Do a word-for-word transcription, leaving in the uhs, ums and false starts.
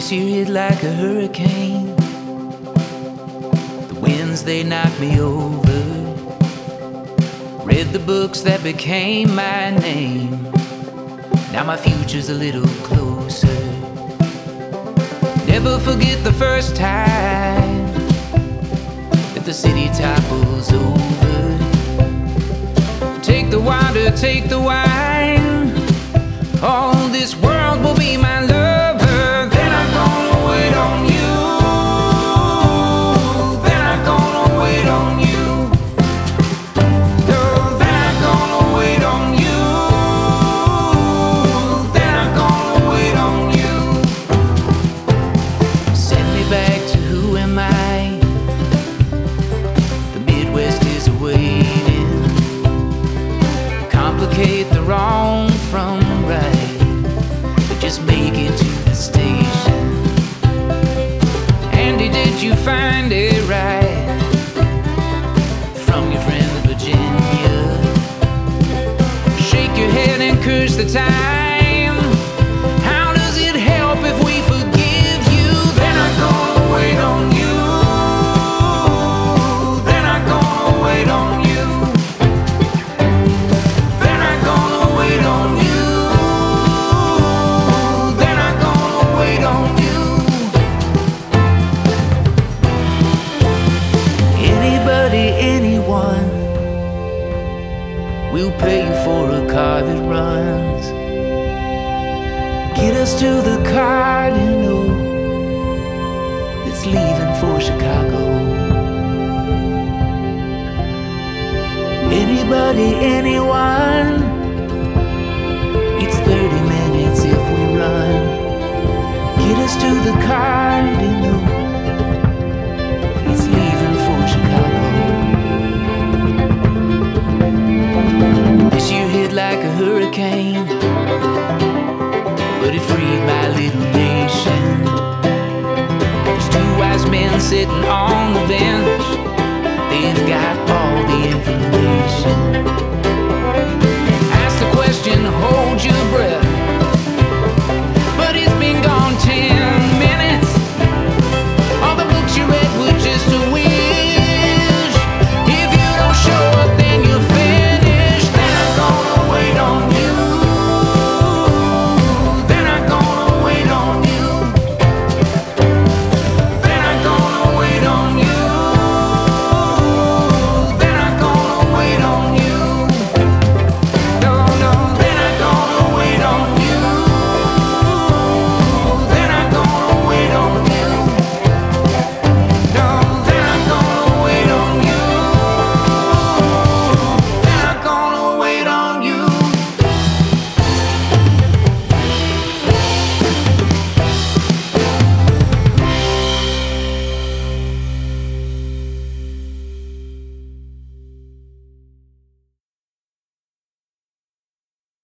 This year hit like a hurricane. The winds, they knocked me over. Read the books that became my name. Now my future's a little closer. Never forget the first time that the city topples over. Take the water, take the wine. All this world will be my lover. Then I'm gonna wait on you. Then I'm gonna wait on you. Oh, then I'm gonna wait on you. Then I'm gonna wait on you. Send me back to who am I? The Midwest is awaiting. Complicate the wrong from right, but just make it to the station. Andy, did you find it right? From your friend of Virginia. Shake your head and curse the time. How does it help if we forgive you? Then I'm gonna wait on you. Then I'm gonna wait on you. Then I'm gonna wait on you. Then I'm gonna wait on you. Anybody, anyone will pay you for a car that runs. Get us to the Cardinal that's leaving for Chicago. Anybody, anyone, it's thirty minutes if we run. Get us to the Cardinal, it's leaving for Chicago. This year hit like a hurricane, but it freed my little nation. There's two wise men sitting on the bench. They've got all the information. Ask the question, hold your breath.